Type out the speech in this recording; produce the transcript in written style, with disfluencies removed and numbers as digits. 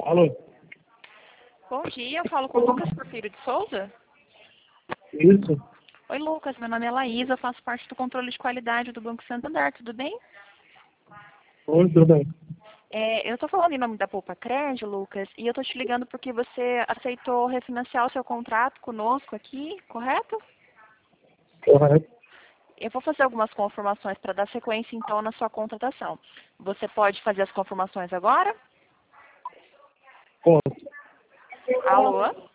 Alô? Bom dia, eu falo com o Lucas Porfírio de Souza. Isso? Oi, Lucas, meu nome é Laísa, eu faço parte do controle de qualidade do Banco Santander, tudo bem? Oi, tudo bem? Eu estou falando em nome da Poupa Crédito, Lucas, e eu estou te ligando porque você aceitou refinanciar o seu contrato conosco aqui, correto? Correto. Eu vou fazer algumas confirmações para dar sequência, então, na sua contratação. Você pode fazer as confirmações agora? Posso? Alô?